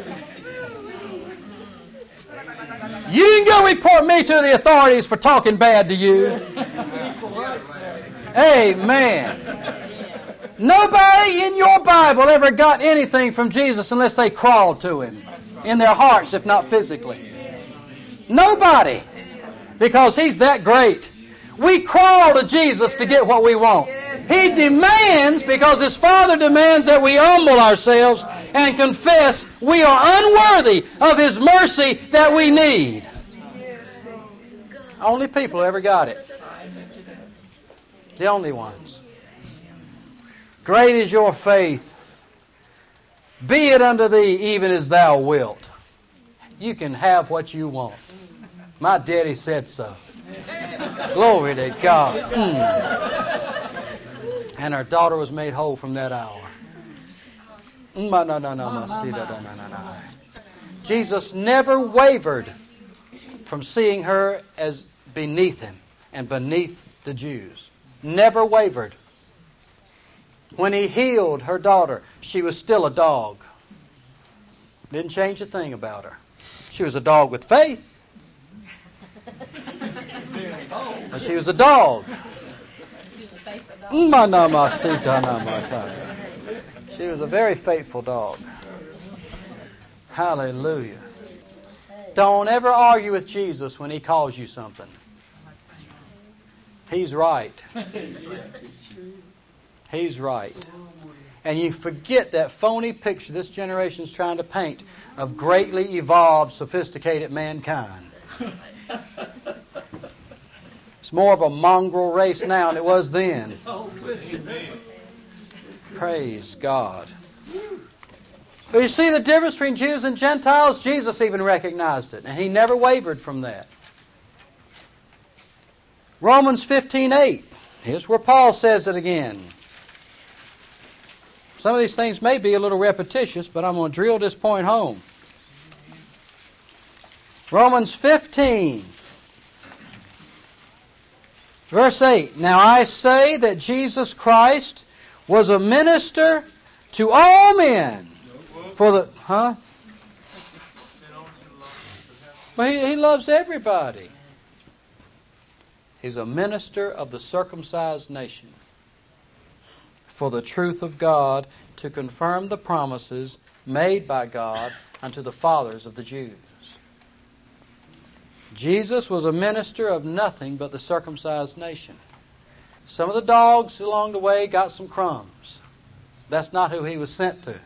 You didn't go report me to the authorities for talking bad to you. Amen. Nobody in your Bible ever got anything from Jesus unless they crawled to Him in their hearts, if not physically. Nobody. Because He's that great. We crawl to Jesus to get what we want. He demands, because His Father demands, that we humble ourselves and confess we are unworthy of His mercy that we need. Only people who ever got it. The only ones. Great is your faith. Be it unto thee even as thou wilt. You can have what you want. My daddy said so. Glory to God. Mm. And our daughter was made whole from that hour. Jesus never wavered from seeing her as beneath Him and beneath the Jews. Never wavered. When He healed her daughter, she was still a dog. Didn't change a thing about her. She was a dog with faith. But she was a dog. She was a very faithful dog. Hallelujah. Don't ever argue with Jesus when He calls you something. He's right. He's right. And you forget that phony picture this generation is trying to paint of greatly evolved, sophisticated mankind. It's more of a mongrel race now than it was then. Praise God. But you see the difference between Jews and Gentiles? Jesus even recognized it, and He never wavered from that. Romans fifteen eight. Here's where Paul says it again. Some of these things may be a little repetitious, but I'm going to drill this point home. Romans fifteen, verse eight. Now I say that Jesus Christ was a minister to all men. For the, huh? But he, he loves everybody. He's a minister of the circumcised nation, for the truth of God, to confirm the promises made by God unto the fathers of the Jews. Jesus was a minister of nothing but the circumcised nation. Some of the dogs along the way got some crumbs. That's not who He was sent to.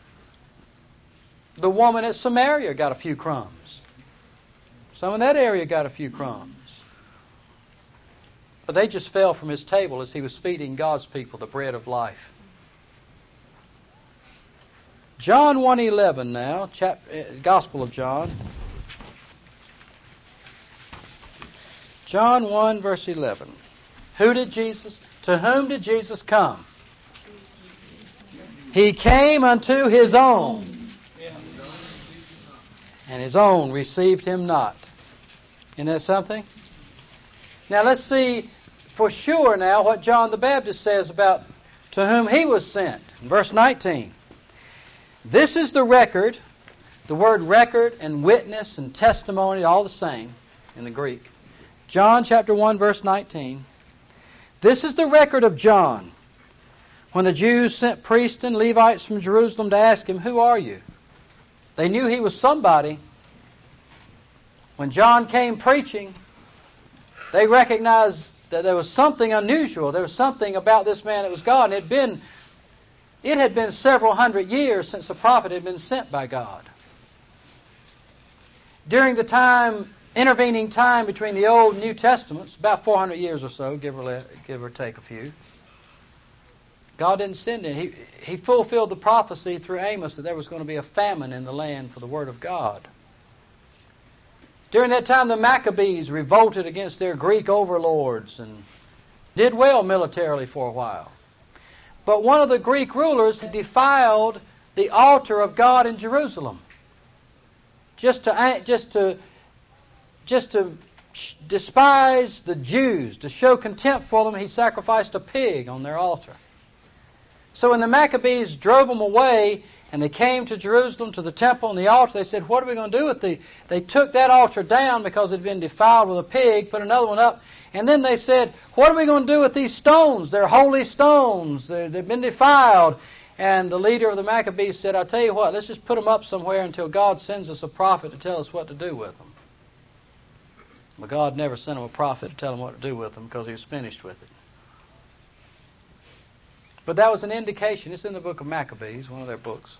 The woman at Samaria got a few crumbs. Some in that area got a few crumbs. But they just fell from His table as He was feeding God's people the bread of life. John one eleven now, chap, Gospel of John. John one verse eleven. Who did Jesus, to whom did Jesus come? He came unto His own, and His own received Him not. Isn't that something? Now let's see for sure now what John the Baptist says about to whom he was sent. Verse nineteen. This is the record. The word record and witness and testimony, all the same in the Greek. John chapter one verse nineteen. This is the record of John, when the Jews sent priests and Levites from Jerusalem to ask him, who are you? They knew he was somebody. When John came preaching, they recognized that there was something unusual. There was something about this man that was God. And it had been, it had been several hundred years since a prophet had been sent by God. During the time, intervening time between the Old and New Testaments, about four hundred years or so, give or, let, give or take a few, God didn't send him. He, he fulfilled the prophecy through Amos that there was going to be a famine in the land for the Word of God. During that time, the Maccabees revolted against their Greek overlords and did well militarily for a while. But one of the Greek rulers defiled the altar of God in Jerusalem. Just to, just to, just to despise the Jews, to show contempt for them, he sacrificed a pig on their altar. So when the Maccabees drove them away, and they came to Jerusalem, to the temple and the altar, they said, what are we going to do with the... They took that altar down because it had been defiled with a pig, put another one up, And then they said, what are we going to do with these stones? They're holy stones. They're, they've been defiled. And the leader of the Maccabees said, I'll tell you what, let's just put them up somewhere until God sends us a prophet to tell us what to do with them. But God never sent him a prophet to tell him what to do with them because he was finished with it. But that was an indication. It's in the book of Maccabees, one of their books.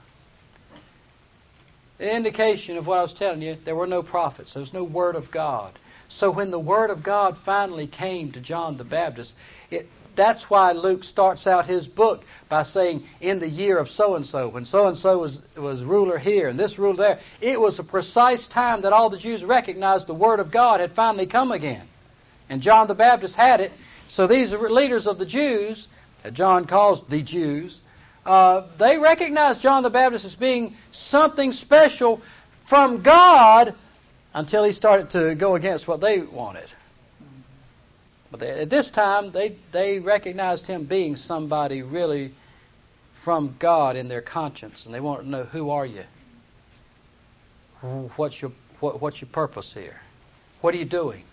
An indication of what I was telling you. There were no prophets. There was no Word of God. So when the Word of God finally came to John the Baptist, it, that's why Luke starts out his book by saying, in the year of so-and-so, when so-and-so was, was ruler here and this ruler there. It was a precise time that all the Jews recognized the Word of God had finally come again. And John the Baptist had it. So these leaders of the Jews, that John calls the Jews, uh, they recognized John the Baptist as being something special from God until he started to go against what they wanted. But they, at this time, they, they recognized him being somebody really from God in their conscience. And they wanted to know, who are you? What's your, what, what's your purpose here? What are you doing?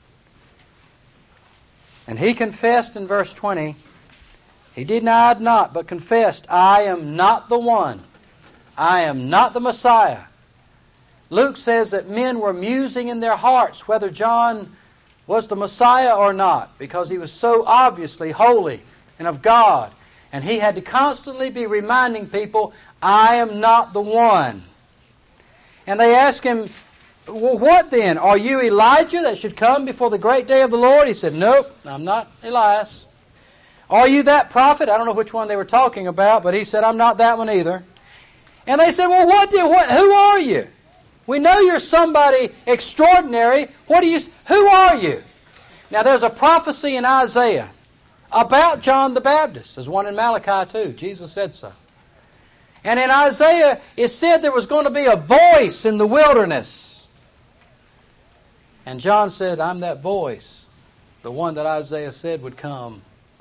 And he confessed in verse twenty, he denied not, but confessed, I am not the one. I am not the Messiah. Luke says that men were musing in their hearts whether John was the Messiah or not, because he was so obviously holy and of God. And he had to constantly be reminding people, I am not the one. And they asked him, well, what then? Are you Elijah that should come before the great day of the Lord? He said, nope, I'm not Elias. Are you that prophet? I don't know which one they were talking about, but he said, I'm not that one either. And they said, well, what did, what, who are you? We know you're somebody extraordinary. What do you, who are you? Now there's a prophecy in Isaiah about John the Baptist. There's one in Malachi too. Jesus said so. And in Isaiah it said there was going to be a voice in the wilderness. And John said, I'm that voice, the one that Isaiah said would come.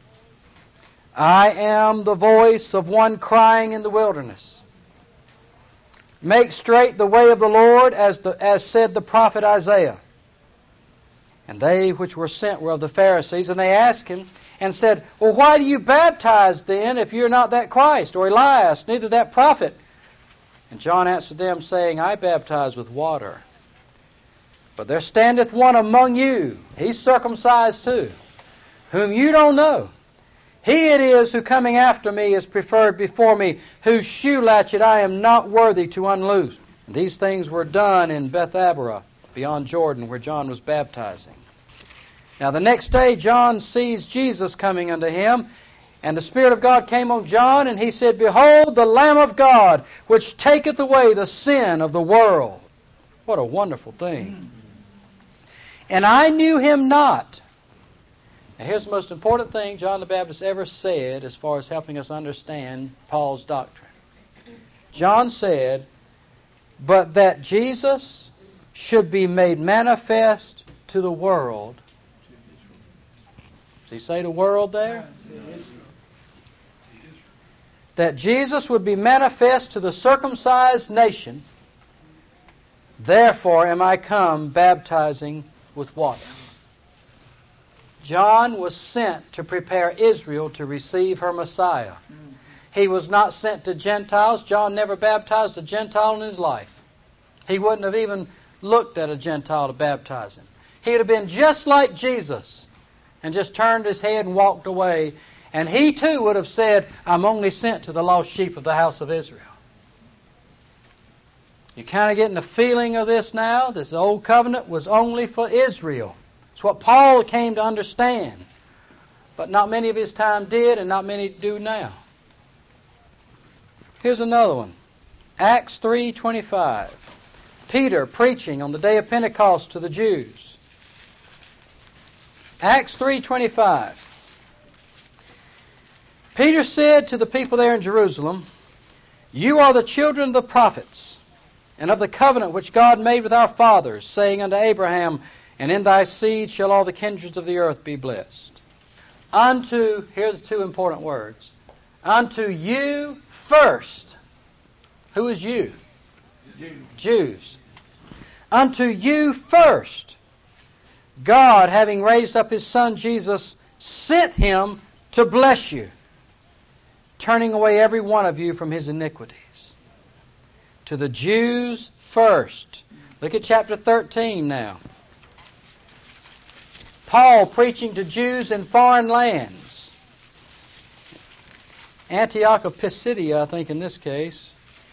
I am the voice of one crying in the wilderness. Make straight the way of the Lord, as, the, as said the prophet Isaiah. And they which were sent were of the Pharisees, and they asked him and said, well, why do you baptize then if you're not that Christ or Elias, neither that prophet? And John answered them, saying, I baptize with water. But there standeth one among you, he's circumcised too, whom you don't know. He it is who coming after me is preferred before me, whose shoe latchet I am not worthy to unloose. And these things were done in Bethabara, beyond Jordan, where John was baptizing. Now the next day John sees Jesus coming unto him, and the Spirit of God came on John, and he said, behold, the Lamb of God, which taketh away the sin of the world. What a wonderful thing. And I knew him not. Now here's the most important thing John the Baptist ever said as far as helping us understand Paul's doctrine. John said, but that Jesus should be made manifest to the world. Does he say the world there? That Jesus would be manifest to the circumcised nation. Therefore am I come baptizing with water. John was sent to prepare Israel to receive her Messiah. He was not sent to Gentiles. John never baptized a Gentile in his life. He wouldn't have even looked at a Gentile to baptize him. He would have been just like Jesus and just turned his head and walked away. And he too would have said, I'm only sent to the lost sheep of the house of Israel. You kind of getting the feeling of this now? This old covenant was only for Israel. It's what Paul came to understand. But not many of his time did, and not many do now. Here's another one. Acts three twenty-five. Peter preaching on the day of Pentecost to the Jews. Acts three twenty-five. Peter said to the people there in Jerusalem, you are the children of the prophets, and of the covenant which God made with our fathers, saying unto Abraham, and in thy seed shall all the kindreds of the earth be blessed. Unto, here's the two important words, unto you first. Who is you? Jews. Jews. Unto you first God, having raised up His Son Jesus, sent Him to bless you, turning away every one of you from his iniquities. To the Jews first. Look at chapter thirteen now. Paul preaching to Jews in foreign lands. Antioch of Pisidia, I think in this case.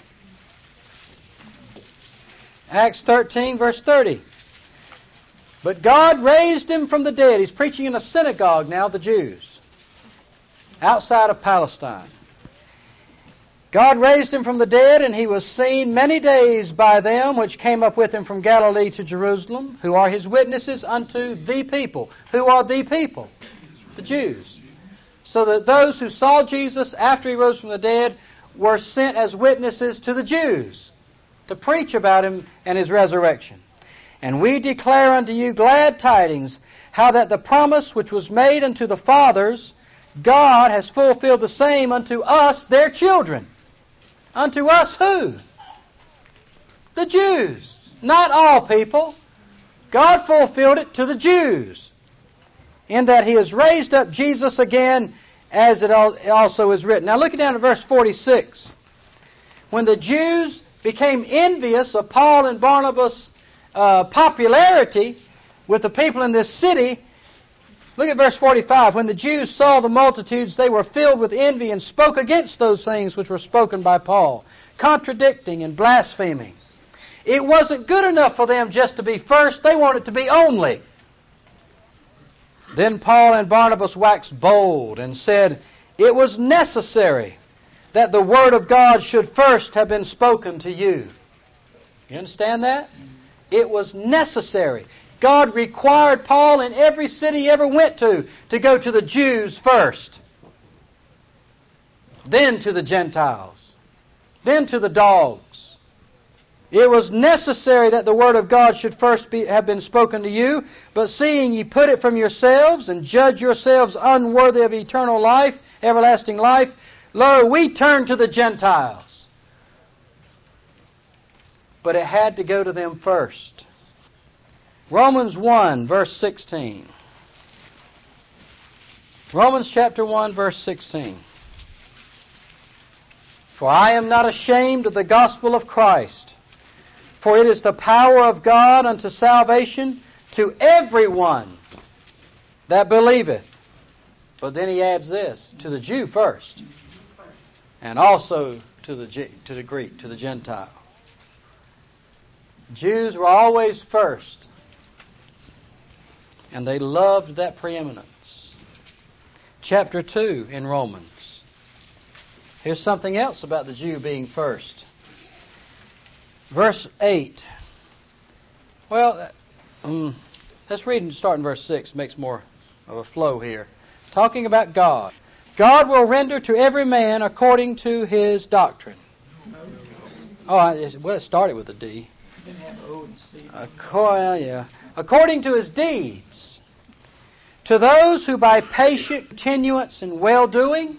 Acts thirteen, verse thirty. But God raised him from the dead. He's preaching in a synagogue now, the Jews, outside of Palestine. God raised him from the dead, and he was seen many days by them which came up with him from Galilee to Jerusalem, who are his witnesses unto the people. Who are the people? The Jews. So that those who saw Jesus after he rose from the dead were sent as witnesses to the Jews to preach about him and his resurrection. And we declare unto you glad tidings, how that the promise which was made unto the fathers, God has fulfilled the same unto us, their children. Unto us who? The Jews. Not all people. God fulfilled it to the Jews. In that He has raised up Jesus again, as it also is written. Now look down at verse forty-six. When the Jews became envious of Paul and Barnabas' uh, popularity with the people in this city, look at verse forty-five. When the Jews saw the multitudes, they were filled with envy and spoke against those things which were spoken by Paul, contradicting and blaspheming. It wasn't good enough for them just to be first. They wanted to be only. Then Paul and Barnabas waxed bold and said, it was necessary that the word of God should first have been spoken to you. You understand that? It was necessary. God required Paul in every city he ever went to to go to the Jews first, then to the Gentiles, then to the dogs. It was necessary that the word of God should first be, have been spoken to you, but seeing ye put it from yourselves and judge yourselves unworthy of eternal life, everlasting life, lo, we turn to the Gentiles. But it had to go to them first. Romans one, verse sixteen. Romans chapter one, verse sixteen. For I am not ashamed of the gospel of Christ, for it is the power of God unto salvation to everyone that believeth. But then he adds this, to the Jew first, and also to the to the Greek, to the Gentile. Jews were always first, and they loved that preeminence. Chapter two in Romans. Here's something else about the Jew being first. Verse eight. Well, um, let's read and start in verse six. It makes more of a flow here. Talking about God. God will render to every man according to his doctrine. Oh, well, it started with a D. According, yeah. According to his deeds. To those who by patient continuance and well-doing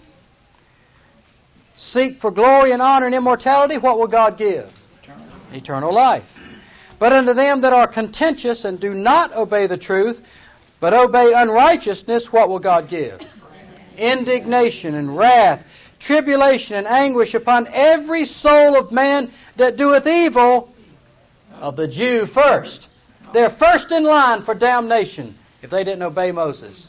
seek for glory and honor and immortality, what will God give? Eternal. Eternal life. But unto them that are contentious and do not obey the truth, but obey unrighteousness, what will God give? Indignation and wrath, tribulation and anguish upon every soul of man that doeth evil, of the Jew first. They're first in line for damnation if they didn't obey Moses.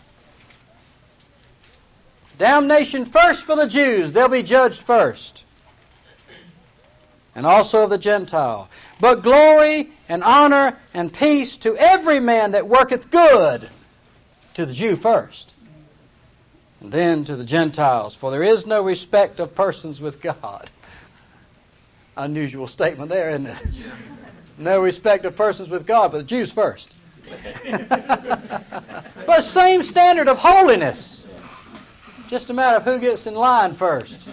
Damnation first for the Jews. They'll be judged first. And also of the Gentile. But glory and honor and peace to every man that worketh good, to the Jew first, and then to the Gentiles. For there is no respect of persons with God. Unusual statement there, isn't it? Yeah. No respect of persons with God, but the Jews first. But same standard of holiness. Just a matter of who gets in line first.